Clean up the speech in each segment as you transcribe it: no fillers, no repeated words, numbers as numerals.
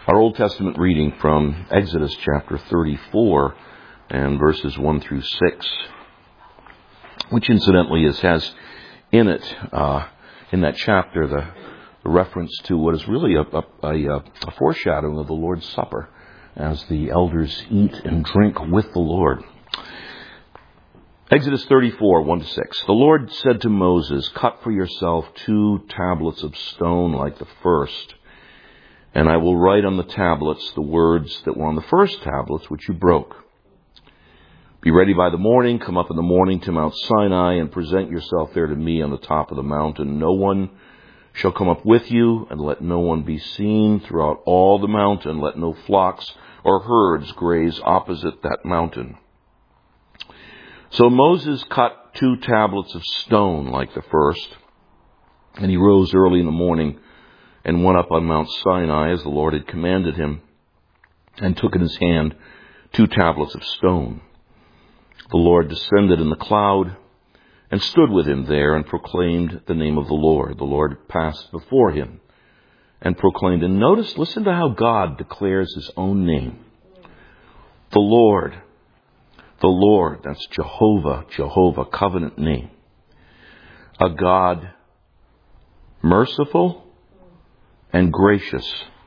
Our Old Testament reading from Exodus chapter 34 and verses 1 through 6, which incidentally has in it, in that chapter, the reference to what is really a foreshadowing of the Lord's Supper as the elders eat and drink with the Lord. Exodus 34, 1 to 6. The Lord said to Moses, "Cut for yourself 2 tablets of stone like the first, and I will write on the tablets the words that were on the first tablets which you broke. Be ready by the morning, come up in the morning to Mount Sinai, and present yourself there to me on the top of the mountain. No one shall come up with you, and let no one be seen throughout all the mountain. Let no flocks or herds graze opposite that mountain." So Moses cut 2 tablets of stone like the first, and he rose early in the morning and went up on Mount Sinai as the Lord had commanded him, and took in his hand 2 tablets of stone. The Lord descended in the cloud and stood with him there and proclaimed the name of the Lord. The Lord passed before him and proclaimed. And listen to how God declares his own name. The Lord, that's Jehovah, covenant name. A God merciful and gracious,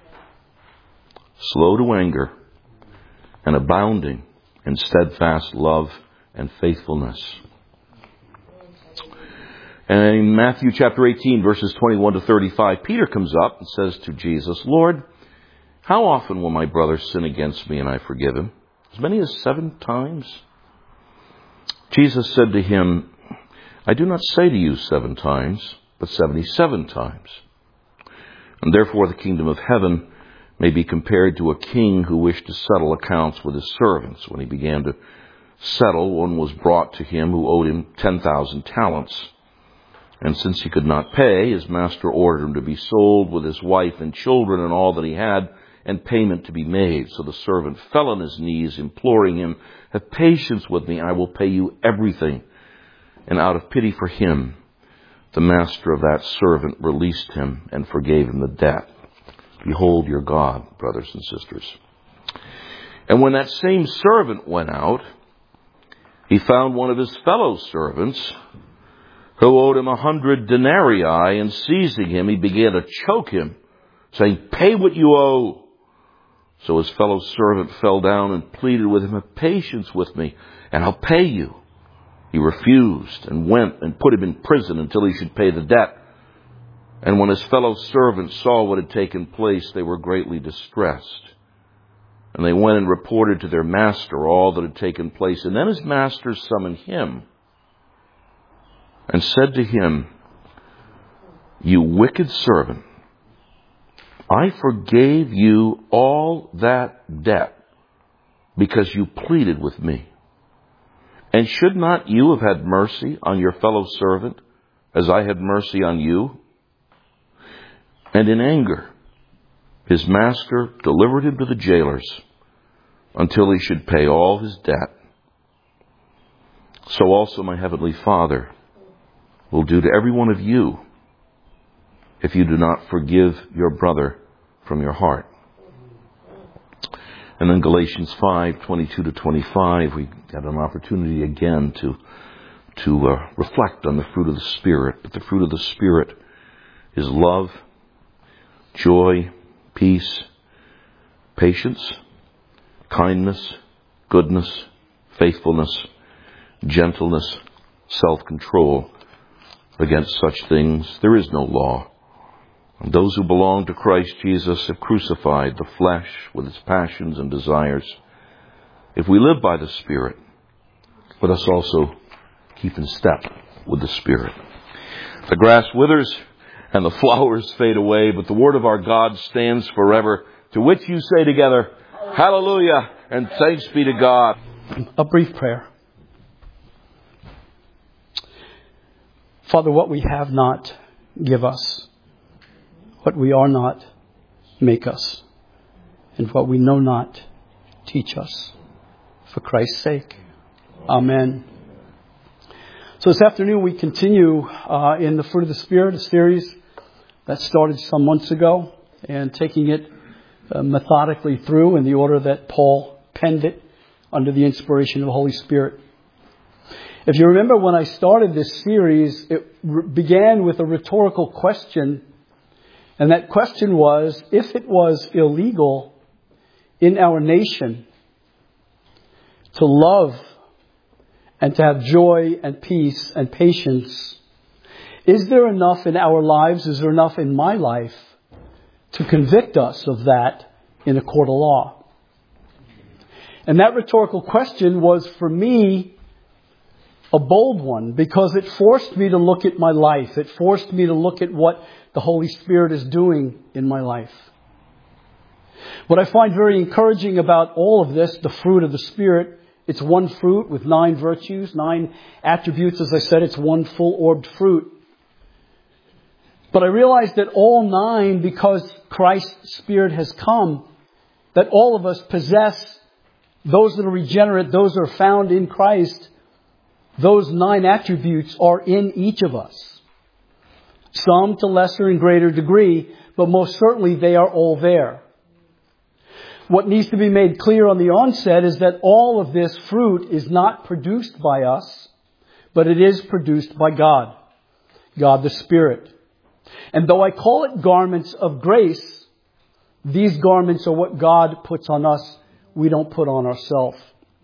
slow to anger, and abounding in steadfast love and faithfulness. And in Matthew chapter 18, verses 21 to 35, Peter comes up and says to Jesus, "Lord, how often will my brother sin against me and I forgive him? As many as 7 times? Jesus said to him, "I do not say to you 7 times, but 77 times. And therefore the kingdom of heaven may be compared to a king who wished to settle accounts with his servants. When he began to settle, one was brought to him who owed him 10,000 talents. And since he could not pay, his master ordered him to be sold with his wife and children and all that he had, and payment to be made. So the servant fell on his knees, imploring him, 'Have patience with me, I will pay you everything.' And out of pity for him, the master of that servant released him and forgave him the debt. Behold your God, brothers and sisters. And when that same servant went out, he found one of his fellow servants who owed him 100 denarii, and seizing him, he began to choke him, saying, 'Pay what you owe.' So his fellow servant fell down and pleaded with him, 'Have patience with me, and I'll pay you.' He refused and went and put him in prison until he should pay the debt. And when his fellow servants saw what had taken place, they were greatly distressed. And they went and reported to their master all that had taken place. And then his master summoned him and said to him, 'You wicked servant, I forgave you all that debt because you pleaded with me. And should not you have had mercy on your fellow servant as I had mercy on you?' And in anger, his master delivered him to the jailers until he should pay all his debt. So also my heavenly Father will do to every one of you if you do not forgive your brother from your heart." And then Galatians 5, 22 to 25, we got an opportunity again to reflect on the fruit of the Spirit. But the fruit of the Spirit is love, joy, peace, patience, kindness, goodness, faithfulness, gentleness, self-control. Against such things there is no law. And those who belong to Christ Jesus have crucified the flesh with its passions and desires. If we live by the Spirit, let us also keep in step with the Spirit. The grass withers and the flowers fade away, but the word of our God stands forever, to which you say together, Hallelujah, and thanks be to God. A brief prayer. Father, what we have not, give us. What we are not, make us. And what we know not, teach us. For Christ's sake. Amen. So this afternoon we continue in the Fruit of the Spirit, a series that started some months ago, and taking it methodically through in the order that Paul penned it under the inspiration of the Holy Spirit. If you remember when I started this series, it began with a rhetorical question. And that question was, if it was illegal in our nation to love and to have joy and peace and patience, is there enough in our lives, is there enough in my life to convict us of that in a court of law? And that rhetorical question was, for me, a bold one, because it forced me to look at my life. It forced me to look at what the Holy Spirit is doing in my life. What I find very encouraging about all of this, the fruit of the Spirit, it's one fruit with 9 virtues, 9 attributes. As I said, it's one full-orbed fruit. But I realize that all 9, because Christ's Spirit has come, that all of us possess, those that are regenerate, those that are found in Christ, those 9 attributes are in each of us. Some to lesser and greater degree, but most certainly they are all there. What needs to be made clear on the onset is that all of this fruit is not produced by us, but it is produced by God, God the Spirit. And though I call it garments of grace, these garments are what God puts on us. We don't put on ourselves.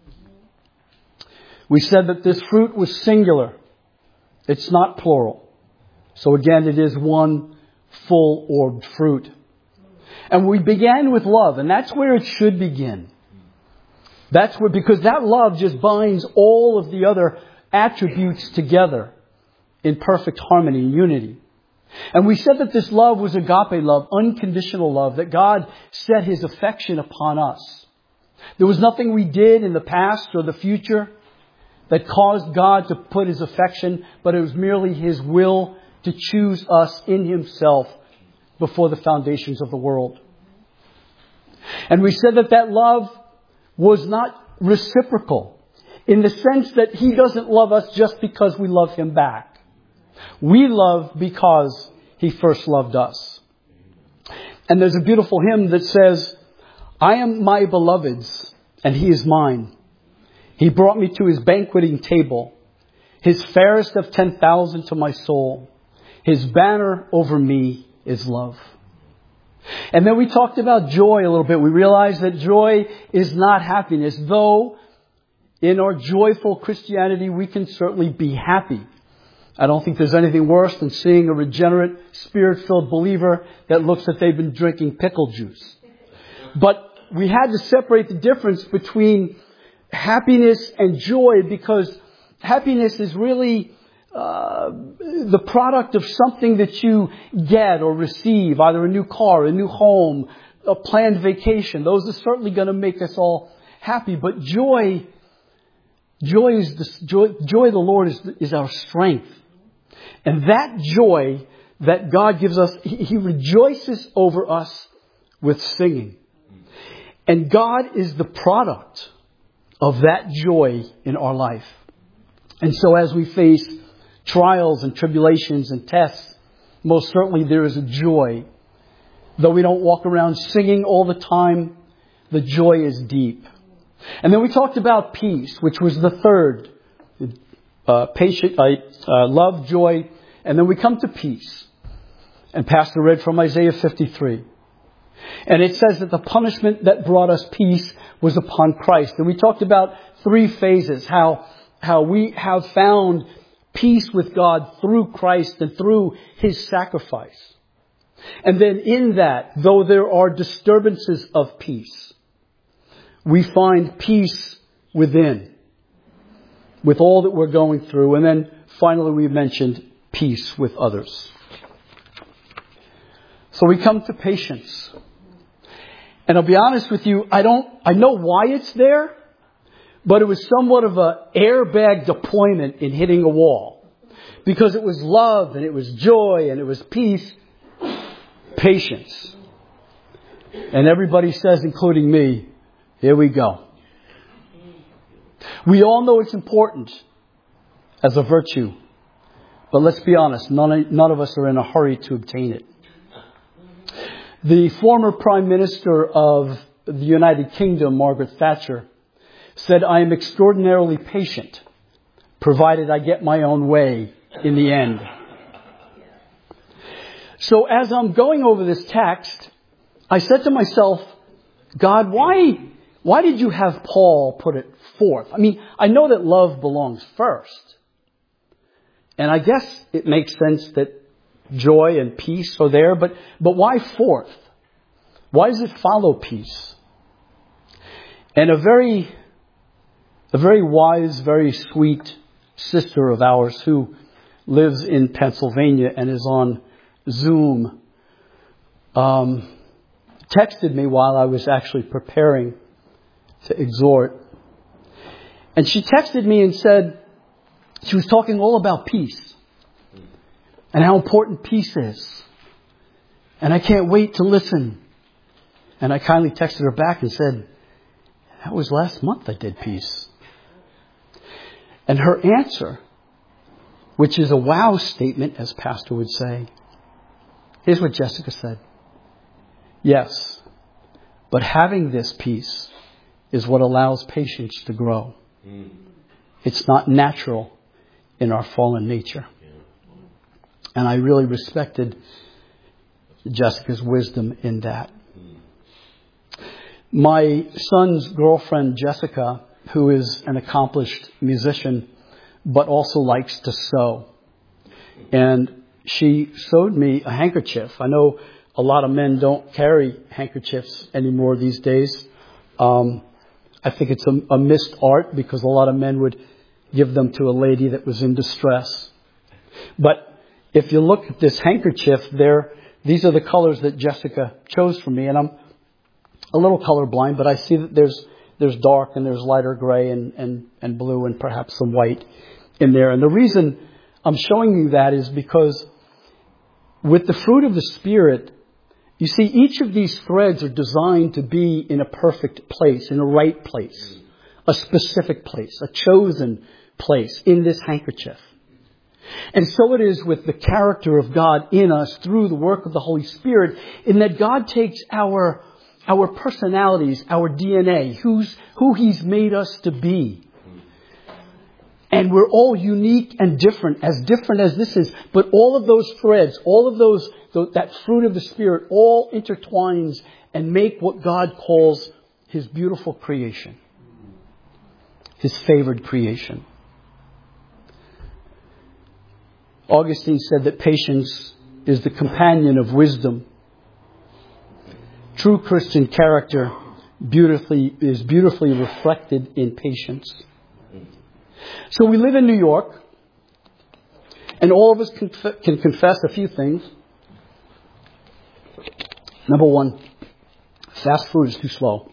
We said that this fruit was singular. It's not plural. So again, it is one full-orbed fruit. And we began with love, and that's where it should begin. That's where, because that love just binds all of the other attributes together in perfect harmony and unity. And we said that this love was agape love, unconditional love, that God set His affection upon us. There was nothing we did in the past or the future that caused God to put His affection, but it was merely His will to choose us in Himself before the foundations of the world. And we said that that love was not reciprocal in the sense that He doesn't love us just because we love Him back. We love because He first loved us. And there's a beautiful hymn that says, I am my beloved's and He is mine. He brought me to His banqueting table, His fairest of 10,000 to my soul. His banner over me is love. And then we talked about joy a little bit. We realized that joy is not happiness, though in our joyful Christianity we can certainly be happy. I don't think there's anything worse than seeing a regenerate, Spirit-filled believer that looks like they've been drinking pickle juice. But we had to separate the difference between happiness and joy, because happiness is really the product of something that you get or receive, either a new car, a new home, a planned vacation. Those are certainly going to make us all happy. But joy of the Lord is our strength. And that joy that God gives us, He rejoices over us with singing. And God is the product of that joy in our life. And so as we face trials and tribulations and tests, most certainly there is a joy. Though we don't walk around singing all the time, the joy is deep. And then we talked about peace, which was the third. Love, joy, and then we come to peace. And Pastor read from Isaiah 53. And it says that the punishment that brought us peace was upon Christ. And we talked about 3 phases, how we have found peace with God through Christ and through His sacrifice. And then in that, though there are disturbances of peace, we find peace within, with all that we're going through. And then finally we mentioned peace with others. So we come to patience. And I'll be honest with you, I know why it's there, but it was somewhat of an airbag deployment in hitting a wall. Because it was love and it was joy and it was peace. Patience. And everybody says, including me, here we go. We all know it's important as a virtue. But let's be honest, none of us are in a hurry to obtain it. The former Prime Minister of the United Kingdom, Margaret Thatcher, said, "I am extraordinarily patient, provided I get my own way in the end." So as I'm going over this text, I said to myself, God, why did you have Paul put it fourth? I mean, I know that love belongs first. And I guess it makes sense that joy and peace are there, but why fourth? Why does it follow peace? And a very wise, very sweet sister of ours who lives in Pennsylvania and is on Zoom, texted me while I was actually preparing to exhort. And she texted me and said, she was talking all about peace and how important peace is. And I can't wait to listen. And I kindly texted her back and said, that was last month I did peace. And her answer, which is a wow statement, as Pastor would say, here's what Jessica said. Yes, but having this peace is what allows patience to grow. It's not natural in our fallen nature. And I really respected Jessica's wisdom in that. My son's girlfriend, Jessica, who is an accomplished musician, but also likes to sew. And she sewed me a handkerchief. I know a lot of men don't carry handkerchiefs anymore these days. I think it's a missed art because a lot of men would give them to a lady that was in distress. But if you look at this handkerchief there, these are the colors that Jessica chose for me. And I'm a little colorblind, but I see that there's dark and there's lighter gray and blue and perhaps some white in there. And the reason I'm showing you that is because with the fruit of the Spirit, you see, each of these threads are designed to be in a perfect place, in a right place, a specific place, a chosen place in this handkerchief. And so it is with the character of God in us through the work of the Holy Spirit, in that God takes our personalities, our DNA, who He's made us to be. And we're all unique and different as this is. But all of those threads, all of that fruit of the Spirit, all intertwines and make what God calls His beautiful creation. His favored creation. Augustine said that patience is the companion of wisdom. True Christian character is beautifully reflected in patience. So we live in New York, and all of us can confess a few things. Number one, fast food is too slow.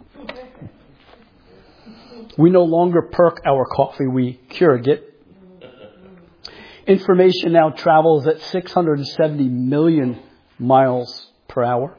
We no longer perk our coffee, we Keurig it. Information now travels at 670 million miles per hour.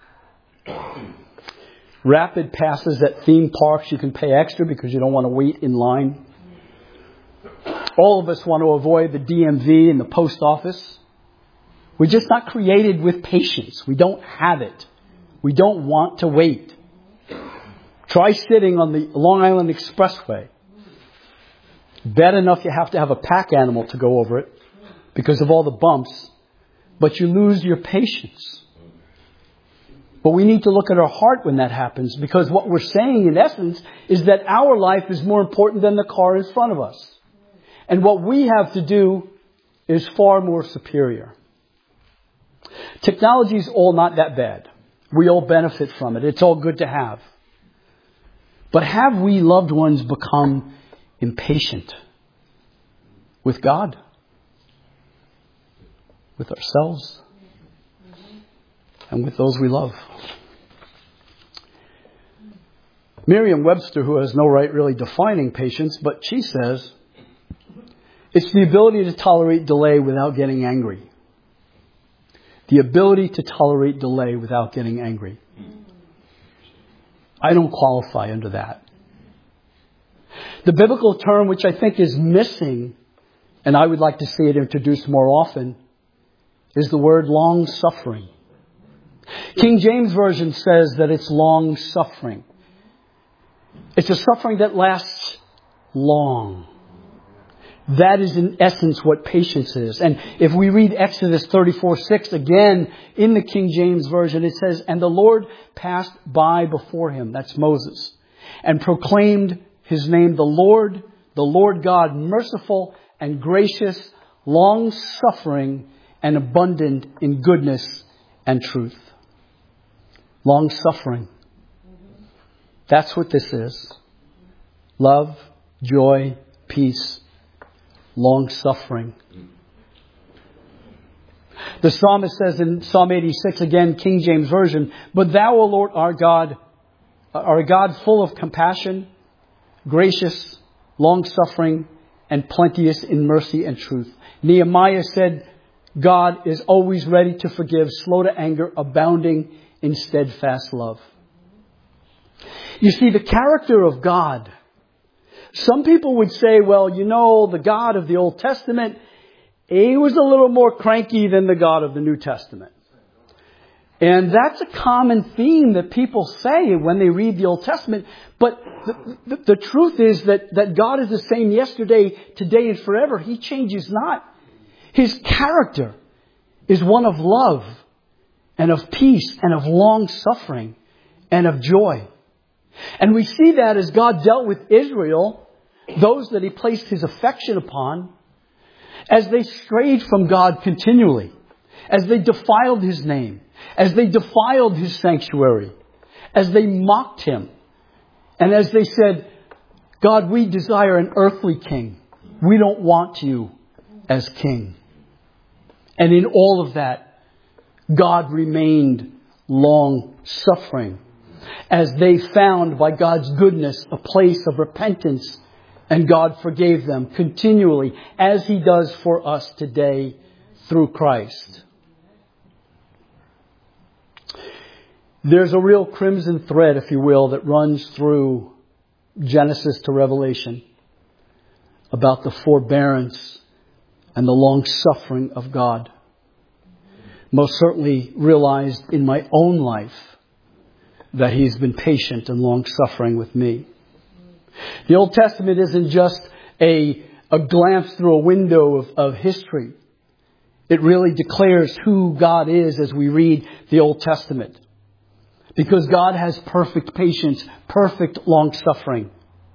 Rapid passes at theme parks, you can pay extra because you don't want to wait in line. All of us want to avoid the DMV and the post office. We're just not created with patience. We don't have it. We don't want to wait. Try sitting on the Long Island Expressway. Bad enough you have to have a pack animal to go over it because of all the bumps, but you lose your patience. But we need to look at our heart when that happens, because what we're saying in essence is that our life is more important than the car in front of us. And what we have to do is far more superior. Technology is all not that bad. We all benefit from it. It's all good to have. But have we loved ones become impatient with God, with ourselves, and with those we love? Merriam-Webster, who has no right really defining patience, but she says, it's the ability to tolerate delay without getting angry. The ability to tolerate delay without getting angry. I don't qualify under that. The biblical term, which I think is missing, and I would like to see it introduced more often, is the word long-suffering. King James Version says that it's long suffering. It's a suffering that lasts long. That is in essence what patience is. And if we read Exodus 34:6 again in the King James Version, it says, "And the Lord passed by before him," that's Moses, "and proclaimed his name, the Lord God, merciful and gracious, long-suffering and abundant in goodness and truth." Long-suffering. That's what this is. Love, joy, peace, long-suffering. The psalmist says in Psalm 86, again, King James Version, "But thou, O Lord, our God, are a God full of compassion, gracious, long-suffering, and plenteous in mercy and truth." Nehemiah said, "God is always ready to forgive, slow to anger, abounding in steadfast love." You see, the character of God. Some people would say, well, the God of the Old Testament, he was a little more cranky than the God of the New Testament. And that's a common theme that people say when they read the Old Testament. But the truth is that God is the same yesterday, today, and forever. He changes not. His character is one of love and of peace and of long suffering and of joy. And we see that as God dealt with Israel, those that He placed His affection upon, as they strayed from God continually, as they defiled His name, as they defiled His sanctuary, as they mocked Him, and as they said, "God, we desire an earthly king. We don't want you as king." And in all of that, God remained long-suffering, as they found by God's goodness a place of repentance, and God forgave them continually, as He does for us today through Christ. There's a real crimson thread, if you will, that runs through Genesis to Revelation about the forbearance and the long-suffering of God. Most certainly realized in my own life that He's been patient and long-suffering with me. The Old Testament isn't just a glance through a window of history. It really declares who God is as we read the Old Testament. Because God has perfect patience, perfect long-suffering.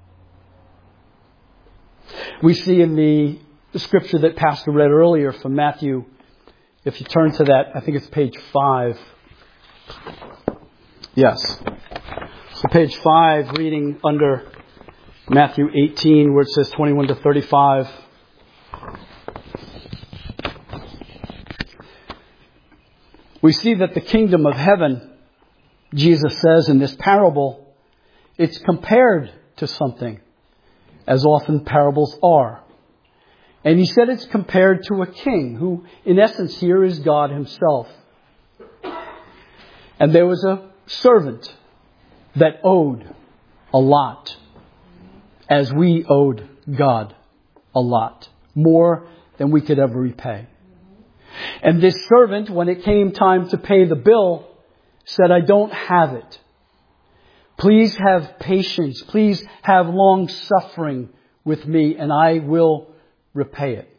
We see in the scripture that Pastor read earlier from Matthew, if you turn to that, I think it's page 5. Yes. So page 5, reading under Matthew 18, where it says 21 to 35. We see that the kingdom of heaven, Jesus says in this parable, it's compared to something, as often parables are. And He said it's compared to a king, who in essence here is God Himself. And there was a servant that owed a lot, as we owed God a lot, more than we could ever repay. And this servant, when it came time to pay the bill, said, "I don't have it. Please have patience. Please have long suffering with me, and I will repay it."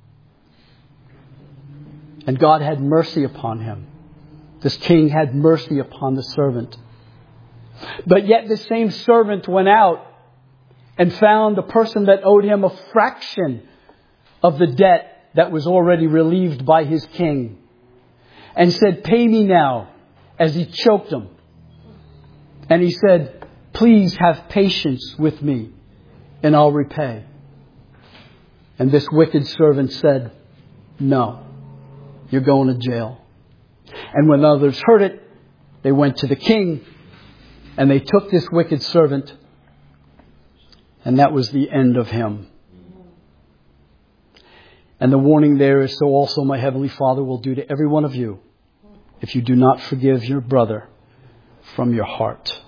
And God had mercy upon him. This king had mercy upon the servant. But yet the same servant went out and found a person that owed him a fraction of the debt that was already relieved by his king, and said, "Pay me now," as he choked him. And he said, "Please have patience with me, and I'll repay." And this wicked servant said, "No, you're going to jail." And when others heard it, they went to the king, and they took this wicked servant, and that was the end of him. And the warning there is, so also my Heavenly Father will do to every one of you if you do not forgive your brother from your heart.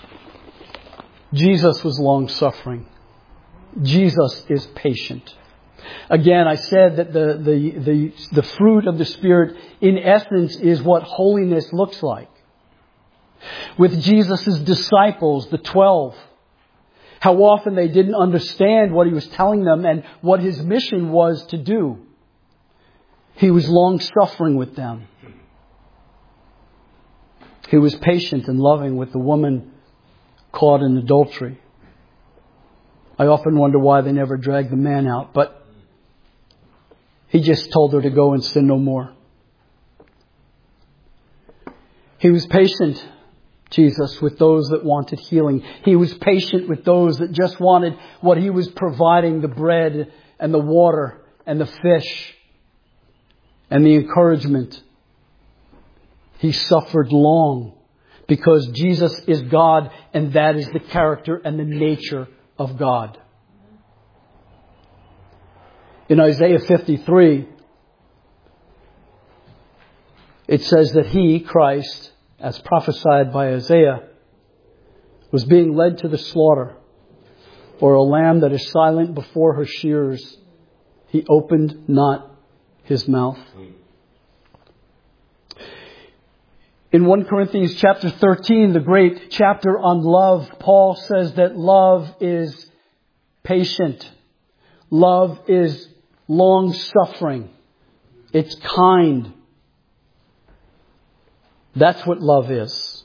Jesus was long-suffering. Jesus is patient. Again, I said that the fruit of the Spirit, in essence, is what holiness looks like. With Jesus' disciples, the 12, how often they didn't understand what He was telling them and what His mission was to do. He was long-suffering with them. He was patient and loving with the woman caught in adultery. I often wonder why they never dragged the man out, but He just told her to go and sin no more. He was patient, Jesus, with those that wanted healing. He was patient with those that just wanted what He was providing, the bread and the water and the fish and the encouragement. He suffered long because Jesus is God, and that is the character and the nature of God. In Isaiah 53, it says that He, Christ, as prophesied by Isaiah, was being led to the slaughter, or a lamb that is silent before her shearers. He opened not His mouth. In 1 Corinthians chapter 13, the great chapter on love, Paul says that love is patient. Love is long-suffering. It's kind. That's what love is.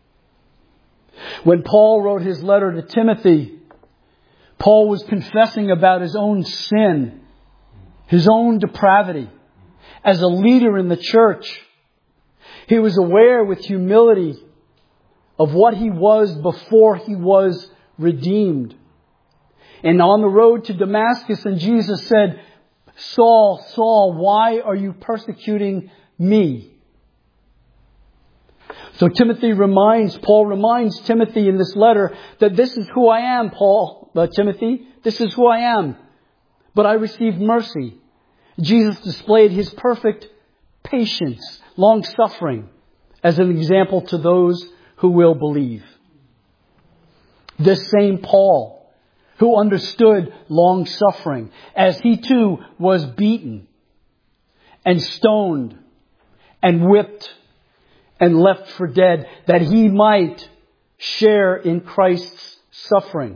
When Paul wrote his letter to Timothy, Paul was confessing about his own sin, his own depravity. As a leader in the church, he was aware with humility of what he was before he was redeemed. And on the road to Damascus, and Jesus said, "Saul, Saul, why are you persecuting me?" So Paul reminds Timothy in this letter that this is who I am, Timothy. This is who I am. But I received mercy. Jesus displayed His perfect patience, long-suffering, as an example to those who will believe. This same Paul, who understood long-suffering, as he too was beaten and stoned and whipped and left for dead, that he might share in Christ's suffering.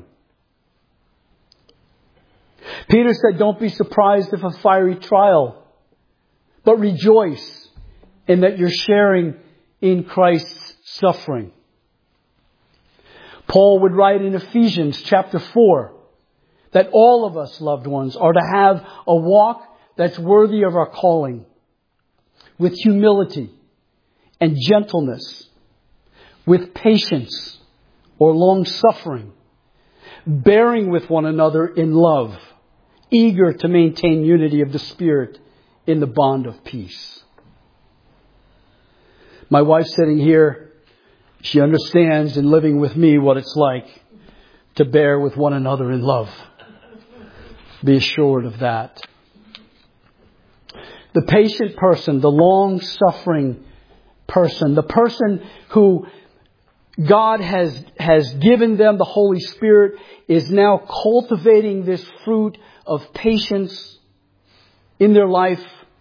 Peter said, "Don't be surprised if a fiery trial, but rejoice in that you're sharing in Christ's suffering." Paul would write in Ephesians chapter 4 that all of us, loved ones, are to have a walk that's worthy of our calling, with humility and gentleness, with patience or long-suffering, bearing with one another in love, eager to maintain unity of the Spirit in the bond of peace. My wife sitting here, she understands in living with me what it's like to bear with one another in love. Be assured of that. The patient person, the long-suffering person, the person who God has given them the Holy Spirit, is now cultivating this fruit of patience in their life.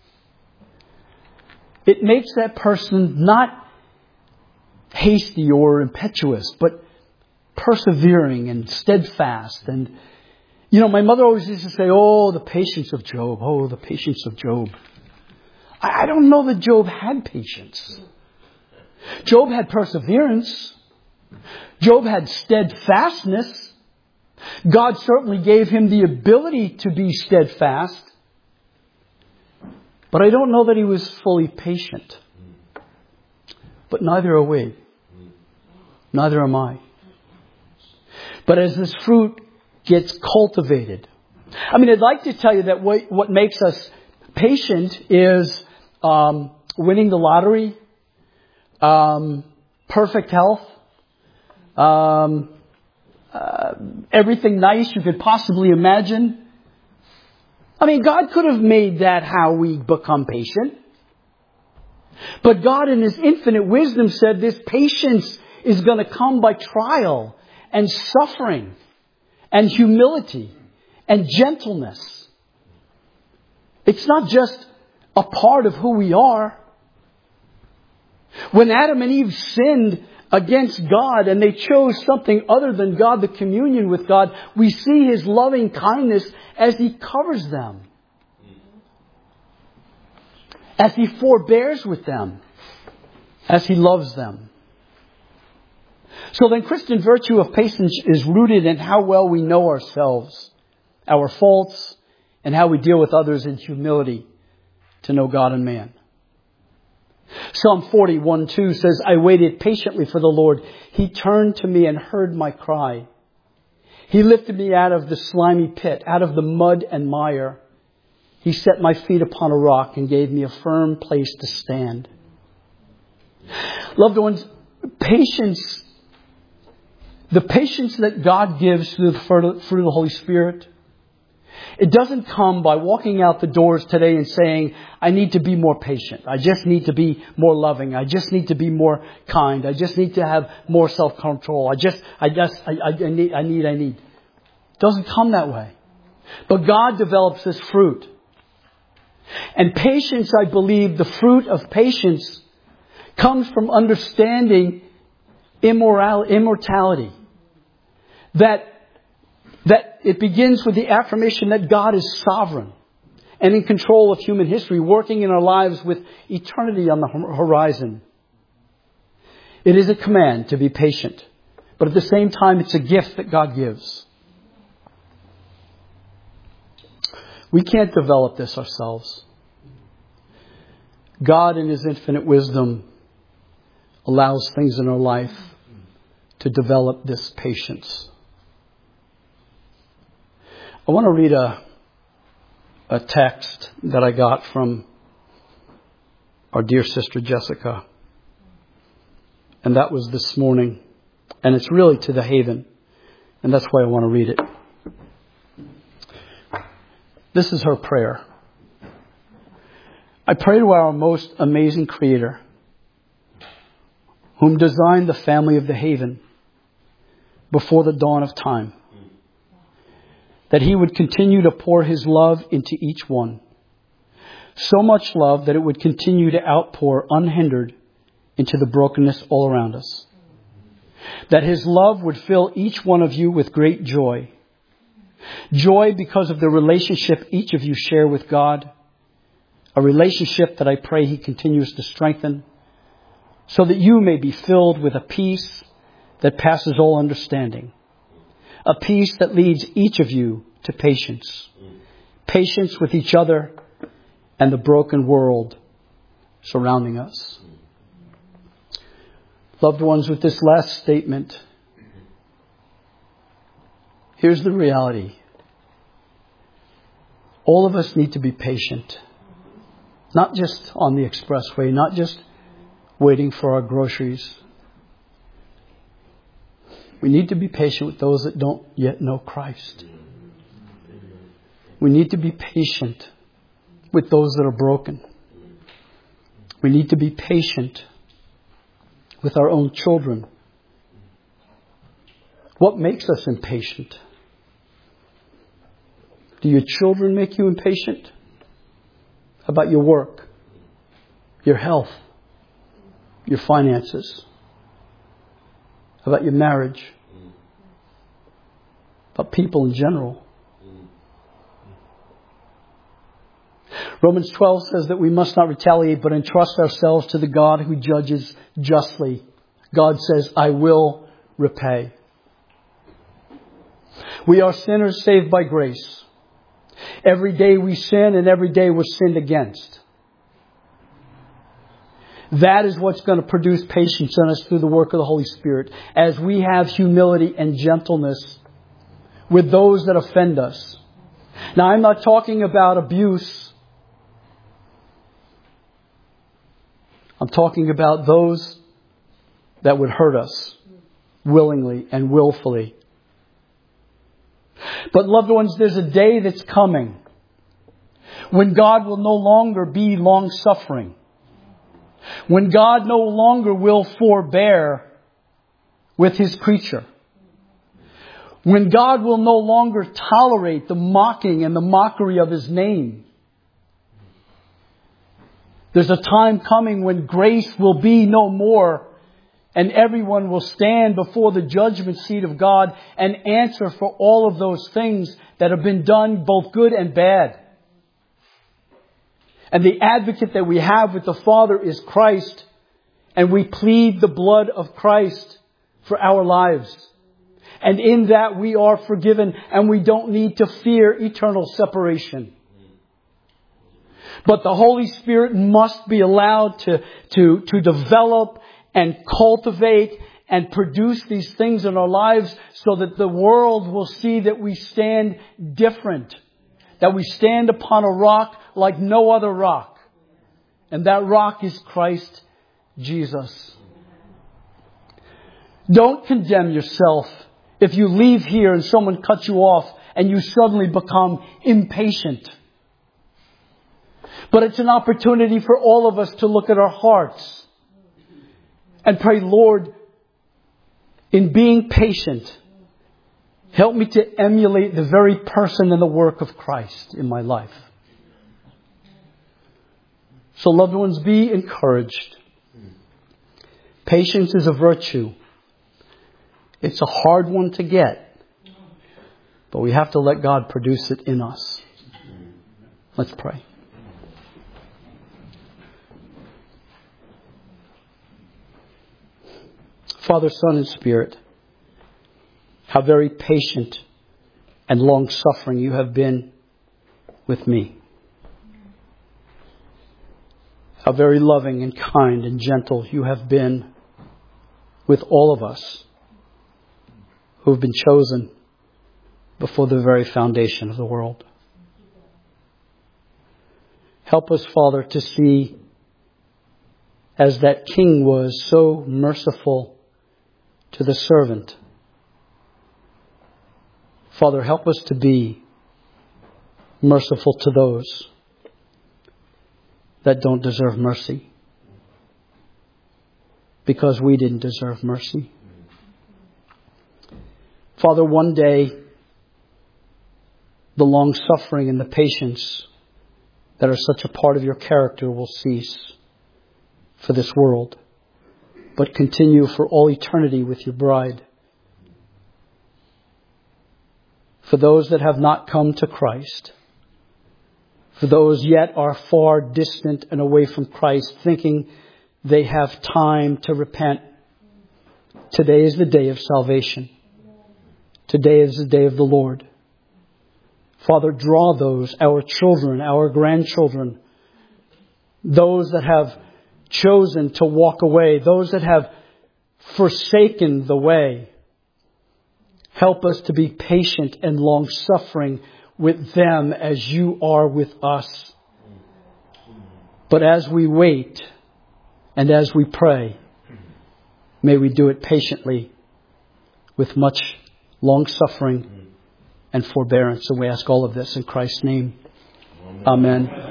It makes that person not hasty or impetuous, but persevering and steadfast. And, my mother always used to say, "Oh, the patience of Job. Oh, the patience of Job." I don't know that Job had patience. Job had perseverance. Job had steadfastness. God certainly gave him the ability to be steadfast. But I don't know that he was fully patient. But neither are we. Neither am I. But as this fruit gets cultivated, I'd like to tell you that what makes us patient is winning the lottery, perfect health, everything nice you could possibly imagine. God could have made that how we become patient. But God in His infinite wisdom said this patience is going to come by trial and suffering and humility and gentleness. It's not just a part of who we are. When Adam and Eve sinned against God and they chose something other than God, the communion with God, we see His loving kindness as He covers them, as He forbears with them, as He loves them. So then Christian virtue of patience is rooted in how well we know ourselves, our faults, and how we deal with others in humility to know God and man. Psalm 41:2 says, I waited patiently for the Lord. He turned to me and heard my cry. He lifted me out of the slimy pit, out of the mud and mire. He set my feet upon a rock and gave me a firm place to stand. Loved ones, patience, the patience that God gives through the fruit of the Holy Spirit, it doesn't come by walking out the doors today and saying, I need to be more patient. I just need to be more loving. I just need to be more kind. I just need to have more self-control. I need. It doesn't come that way. But God develops this fruit. And patience, I believe, the fruit of patience comes from understanding immortality. That it begins with the affirmation that God is sovereign and in control of human history, working in our lives with eternity on the horizon. It is a command to be patient, but at the same time, it's a gift that God gives. We can't develop this ourselves. God, in His infinite wisdom, allows things in our life to develop this patience. I want to read a text that I got from our dear sister Jessica. And that was this morning. And it's really to the Haven. And that's why I want to read it. This is her prayer. I pray to our most amazing Creator, whom designed the family of the Haven before the dawn of time, that He would continue to pour His love into each one. So much love that it would continue to outpour unhindered into the brokenness all around us. That His love would fill each one of you with great joy. Joy because of the relationship each of you share with God. A relationship that I pray He continues to strengthen, so that you may be filled with a peace that passes all understanding. A peace that leads each of you to patience. Patience with each other and the broken world surrounding us. Loved ones, with this last statement, here's the reality. All of us need to be patient. Not just on the expressway, not just waiting for our groceries. We need to be patient with those that don't yet know Christ. We need to be patient with those that are broken. We need to be patient with our own children. What makes us impatient? Do your children make you impatient? How about your work, your health, your finances? How about your marriage? About people in general? Romans 12 says that we must not retaliate, but entrust ourselves to the God who judges justly. God says, I will repay. We are sinners saved by grace. Every day we sin and every day we're sinned against. That is what's going to produce patience in us through the work of the Holy Spirit, as we have humility and gentleness with those that offend us. Now, I'm not talking about abuse. I'm talking about those that would hurt us willingly and willfully. But loved ones, there's a day that's coming when God will no longer be long-suffering. When God no longer will forbear with His creature. When God will no longer tolerate the mocking and the mockery of His name. There's a time coming when grace will be no more, and everyone will stand before the judgment seat of God and answer for all of those things that have been done, both good and bad. And the advocate that we have with the Father is Christ, and we plead the blood of Christ for our lives. And in that we are forgiven, and we don't need to fear eternal separation. But the Holy Spirit must be allowed to develop and cultivate and produce these things in our lives so that the world will see that we stand different. That we stand upon a rock like no other rock. And that rock is Christ Jesus. Don't condemn yourself if you leave here and someone cuts you off and you suddenly become impatient. But it's an opportunity for all of us to look at our hearts and pray, Lord, in being patient, help me to emulate the very person and the work of Christ in my life. So loved ones, be encouraged. Patience is a virtue. It's a hard one to get, but we have to let God produce it in us. Let's pray. Father, Son, and Spirit, how very patient and long-suffering you have been with me. How very loving and kind and gentle you have been with all of us who have been chosen before the very foundation of the world. Help us, Father, to see as that king was so merciful to the servant. Father, help us to be merciful to those that don't deserve mercy, because we didn't deserve mercy. Father, one day, the long-suffering and the patience that are such a part of your character will cease for this world, but continue for all eternity with your bride. For those that have not come to Christ, for those yet are far distant and away from Christ, thinking they have time to repent, today is the day of salvation. Today is the day of the Lord. Father, draw those, our children, our grandchildren, those that have chosen to walk away, those that have forsaken the way. Help us to be patient and long-suffering with them as you are with us. But as we wait and as we pray, may we do it patiently with much long-suffering and forbearance. And we ask all of this in Christ's name. Amen.